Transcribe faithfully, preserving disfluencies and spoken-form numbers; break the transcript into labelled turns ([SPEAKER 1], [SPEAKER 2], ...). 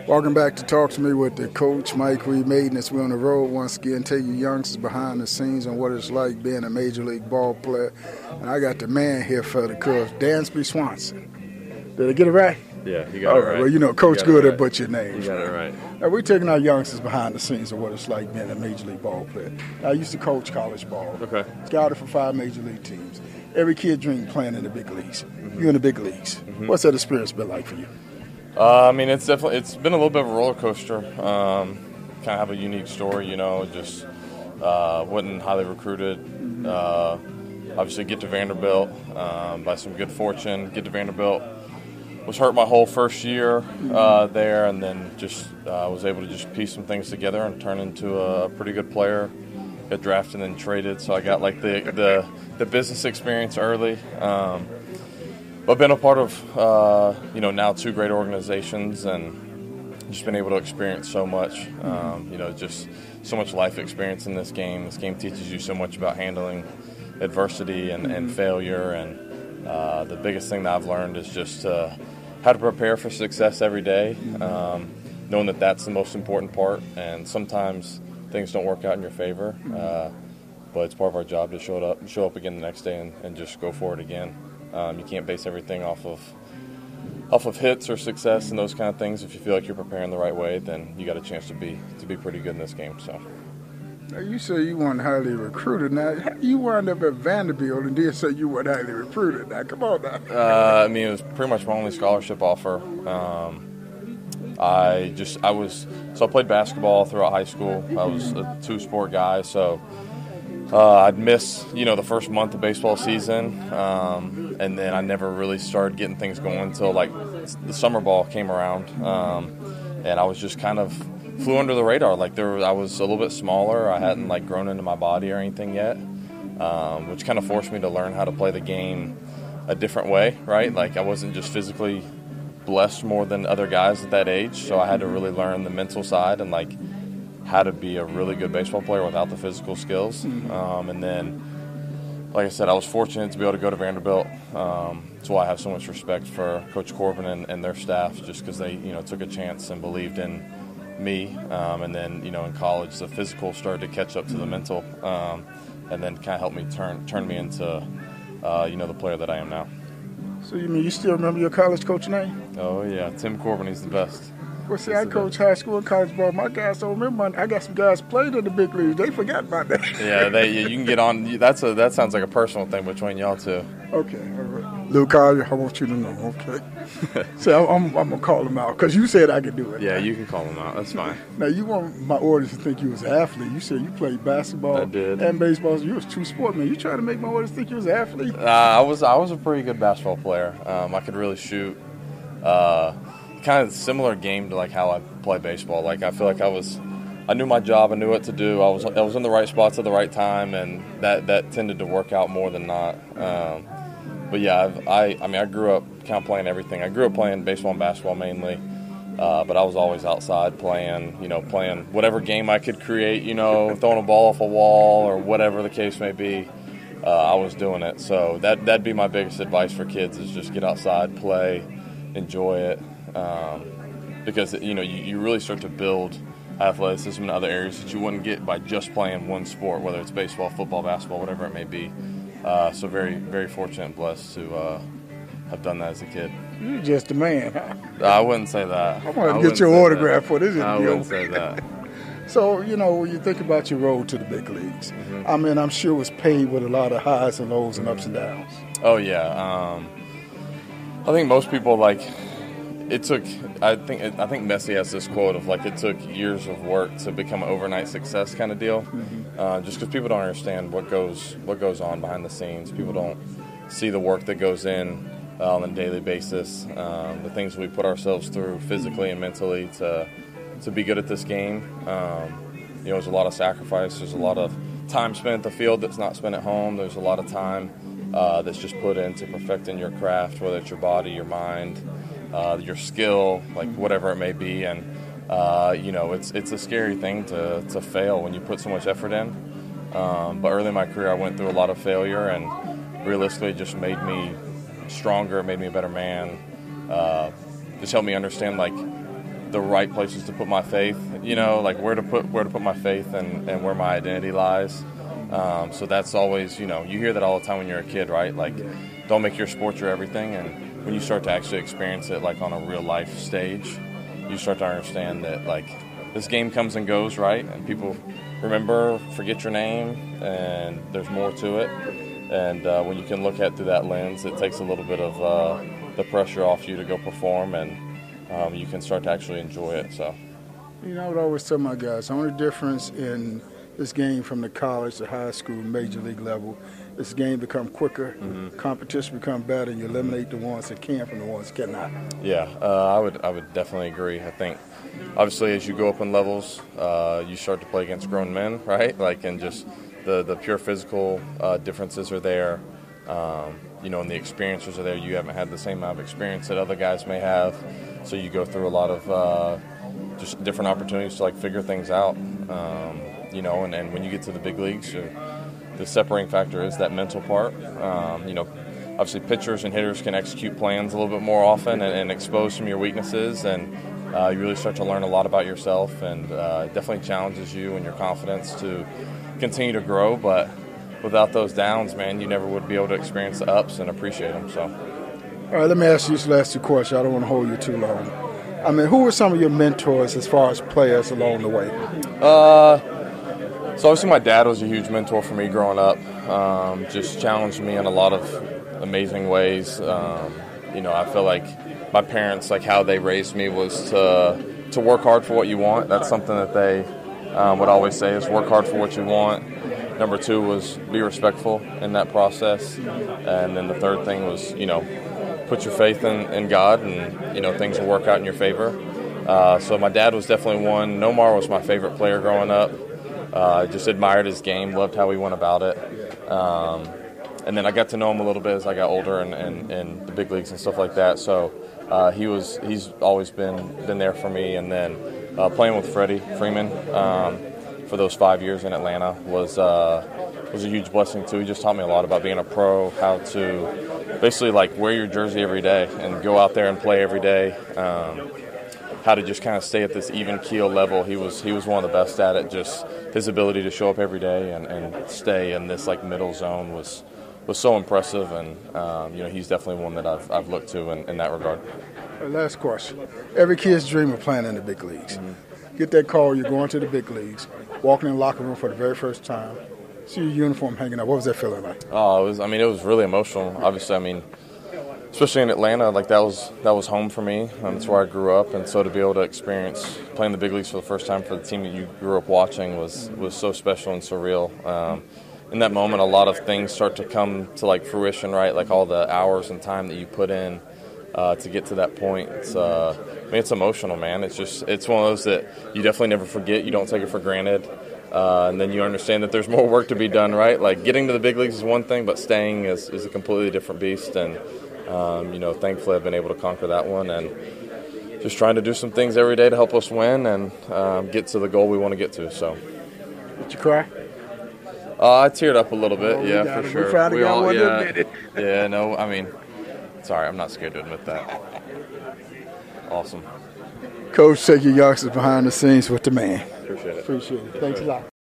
[SPEAKER 1] Welcome back to Talk to Me with the coach, Mike Reed Maiden, as we're on the road once again. Take you youngsters behind the scenes on what it's like being a Major League ball player. And I got the man here for the coach, Dansby Swanson. Did I get it right?
[SPEAKER 2] Yeah, you got
[SPEAKER 1] All
[SPEAKER 2] it right.
[SPEAKER 1] Well, you know, Coach
[SPEAKER 2] you
[SPEAKER 1] good
[SPEAKER 2] right.
[SPEAKER 1] at butcher names.
[SPEAKER 2] You got it right.
[SPEAKER 1] Now, we're taking our youngsters behind the scenes of what it's like being a Major League ball player. I used to coach college ball.
[SPEAKER 2] Okay.
[SPEAKER 1] Scouted for five Major League teams. Every kid dreams playing in the big leagues. Mm-hmm. You're in the big leagues. Mm-hmm. What's that experience been like for you?
[SPEAKER 2] Uh, I mean, it's definitely it's been a little bit of a roller coaster. Um, kind of have a unique story, you know. Just uh, wasn't highly recruited. Uh, obviously, get to Vanderbilt um, by some good fortune. Get to Vanderbilt. Was hurt my whole first year uh, there, and then just uh, was able to just piece some things together and turn into a pretty good player. Got drafted and then traded, so I got like the the, the business experience early. Um, I've been a part of, uh, you know, now two great organizations and just been able to experience so much, um, you know, just so much life experience in this game. This game teaches you so much about handling adversity and, and failure. And uh, the biggest thing that I've learned is just uh, how to prepare for success every day, um, knowing that that's the most important part. And sometimes things don't work out in your favor, uh, but it's part of our job to show it up, show up again the next day and, and just go for it again. Um, you can't base everything off of off of hits or success and those kind of things. If you feel like you're preparing the right way, then you got a chance to be to be pretty good in this game. So,
[SPEAKER 1] now you say you weren't highly recruited. Now you wound up at Vanderbilt and did say you weren't highly recruited. Now come on now.
[SPEAKER 2] Uh, I mean, it was pretty much my only scholarship offer. Um, I just I was so I played basketball throughout high school. I was a two-sport guy, so. Uh, I'd miss, you know, the first month of baseball season, um, and then I never really started getting things going until, like, the summer ball came around, um, and I was just kind of flew under the radar. Like, there, I was a little bit smaller. I hadn't, like, grown into my body or anything yet, um, which kind of forced me to learn how to play the game a different way, right? Like, I wasn't just physically blessed more than other guys at that age, so I had to really learn the mental side and, like, how to be a really good baseball player without the physical skills. Um, and then, like I said, I was fortunate to be able to go to Vanderbilt. Um, that's why I have so much respect for Coach Corbin and, and their staff, just because they, you know, took a chance and believed in me. Um, and then, you know, in college, the physical started to catch up to the mental, um, and then kind of helped me turn turn me into, uh, you know, the player that I am now.
[SPEAKER 1] So you mean you still remember your college coach name?
[SPEAKER 2] Oh yeah, Tim Corbin. He's the best.
[SPEAKER 1] Well, see, I coach high school and college ball. My guys don't remember. I got some guys played in the big leagues. They forgot about that.
[SPEAKER 2] Yeah, they. You can get on. That's a. That sounds like a personal thing between y'all two.
[SPEAKER 1] Okay, all right. Luke, I want you to know. Okay. So I'm, I'm gonna call him out because you said I could do it.
[SPEAKER 2] Yeah, you can call him out. That's fine.
[SPEAKER 1] Now you want my audience to think you was an athlete. You said you played basketball.
[SPEAKER 2] I did.
[SPEAKER 1] And baseball. So you was two sport man. You trying to make my audience think you was an athlete?
[SPEAKER 2] Uh, I was. I was a pretty good basketball player. Um, I could really shoot. Uh, kind of similar game to like how I play baseball. Like I feel like I was, I knew my job, I knew what to do. I was I was in the right spots at the right time, and that, that tended to work out more than not. Um, but yeah, I've, I I mean I grew up kind of playing everything. I grew up playing baseball and basketball mainly, uh, but I was always outside playing. You know, playing whatever game I could create. You know, throwing a ball off a wall or whatever the case may be. Uh, I was doing it. So that that'd be my biggest advice for kids is just get outside, play, enjoy it. Um, because, you know, you, you really start to build athleticism in other areas that you wouldn't get by just playing one sport, whether it's baseball, football, basketball, whatever it may be. Uh, so very, very fortunate and blessed to uh, have done that as a kid.
[SPEAKER 1] You're just a man, huh?
[SPEAKER 2] I wouldn't say that.
[SPEAKER 1] I want to get your autograph for this
[SPEAKER 2] I
[SPEAKER 1] interview.
[SPEAKER 2] wouldn't say that.
[SPEAKER 1] So, you know, when you think about your road to the big leagues, mm-hmm. I mean, I'm sure it was paved with a lot of highs and lows and ups and downs.
[SPEAKER 2] Oh, yeah. Um, I think most people, like, it took, I think I think Messi has this quote of, like, it took years of work to become an overnight success kind of deal. Mm-hmm. Uh, just because people don't understand what goes what goes on behind the scenes. People don't see the work that goes in uh, on a daily basis, um, the things we put ourselves through physically and mentally to to be good at this game. Um, you know, there's a lot of sacrifice. There's a lot of time spent at the field that's not spent at home. There's a lot of time uh, that's just put into perfecting your craft, whether it's your body, your mind, uh, your skill, like whatever it may be. And, uh, you know, it's it's a scary thing to, to fail when you put so much effort in. Um, but early in my career, I went through a lot of failure, and realistically it just made me stronger, made me a better man, uh, just helped me understand, like, the right places to put my faith, you know, like where to put where to put my faith and, and where my identity lies. Um, so that's always, you know, you hear that all the time when you're a kid, right? Like, don't make your sport your everything. And when you start to actually experience it, like on a real life stage, you start to understand that, like, this game comes and goes, right? And people remember, forget your name, and there's more to it. And uh, when you can look at it through that lens, it takes a little bit of uh, the pressure off you to go perform, and um, you can start to actually enjoy it. So,
[SPEAKER 1] you know, I would always tell my guys, the only difference in this game from the college to high school, major league level, this game become quicker, mm-hmm. competition become better, and you eliminate the ones that can from the ones that cannot.
[SPEAKER 2] Yeah, uh, I would I would definitely agree. I think, obviously, as you go up in levels, uh, you start to play against grown men, right? Like, and just the, the pure physical uh, differences are there. Um, you know, and the experiences are there. You haven't had the same amount of experience that other guys may have, so you go through a lot of uh, just different opportunities to, like, figure things out. Um, you know, and, and when you get to the big leagues, you're, the separating factor is that mental part. Um, you know, obviously pitchers and hitters can execute plans a little bit more often and, and expose some of your weaknesses, and uh, you really start to learn a lot about yourself, and uh, it definitely challenges you and your confidence to continue to grow. But without those downs, man, you never would be able to experience the ups and appreciate them. So,
[SPEAKER 1] all right, let me ask you this last two questions. I don't want to hold you too long. I mean, who were some of your mentors as far as players along the way?
[SPEAKER 2] Uh, so obviously my dad was a huge mentor for me growing up. Um, just challenged me in a lot of amazing ways. Um, you know, I feel like my parents, like how they raised me was to to work hard for what you want. That's something that they um, would always say, is work hard for what you want. Number two was be respectful in that process. And then the third thing was, you know, put your faith in, in God, and, you know, things will work out in your favor. Uh, so my dad was definitely one. Nomar was my favorite player growing up. I uh, just admired his game, loved how he went about it. Um, and then I got to know him a little bit as I got older and, and, and the big leagues and stuff like that. So uh, he was he's always been been there for me. And then uh, playing with Freddie Freeman um, for those five years in Atlanta was uh, was a huge blessing too. He just taught me a lot about being a pro, how to basically like wear your jersey every day and go out there and play every day. Um, how to just kind of stay at this even keel level. He was he was one of the best at it. Just his ability to show up every day and, and stay in this like middle zone was was so impressive, and um, you know, he's definitely one that I've I've looked to in, in that regard.
[SPEAKER 1] Last question. Every kid's dream of playing in the big leagues. Mm-hmm. Get that call, you're going to the big leagues, walking in the locker room for the very first time, see your uniform hanging up. What was that feeling like?
[SPEAKER 2] Oh, it was. I mean, it was really emotional. Obviously, I mean, especially in Atlanta, like that was that was home for me. Um, that's where I grew up, and so to be able to experience playing the big leagues for the first time for the team that you grew up watching was was so special and surreal. Um, in that moment, a lot of things start to come to like fruition, right? Like all the hours and time that you put in uh, to get to that point. It's, uh, I mean, it's emotional, man. It's just it's one of those that you definitely never forget. You don't take it for granted. Uh, and then you understand that there's more work to be done, right? Like getting to the big leagues is one thing, but staying is, is a completely different beast. And Um, you know, thankfully I've been able to conquer that one, and just trying to do some things every day to help us win and um, get to the goal we want to get to. So,
[SPEAKER 1] did you cry?
[SPEAKER 2] Uh, I teared up a little bit,
[SPEAKER 1] oh,
[SPEAKER 2] yeah,
[SPEAKER 1] for
[SPEAKER 2] it.
[SPEAKER 1] sure.
[SPEAKER 2] We,
[SPEAKER 1] proud
[SPEAKER 2] we
[SPEAKER 1] all,
[SPEAKER 2] all, yeah,
[SPEAKER 1] admit it.
[SPEAKER 2] yeah, no, I mean, sorry, I'm not scared to admit that. Awesome.
[SPEAKER 1] Coach, take your youngsters behind the scenes with the man.
[SPEAKER 2] Appreciate it.
[SPEAKER 1] Appreciate it. Thanks a lot.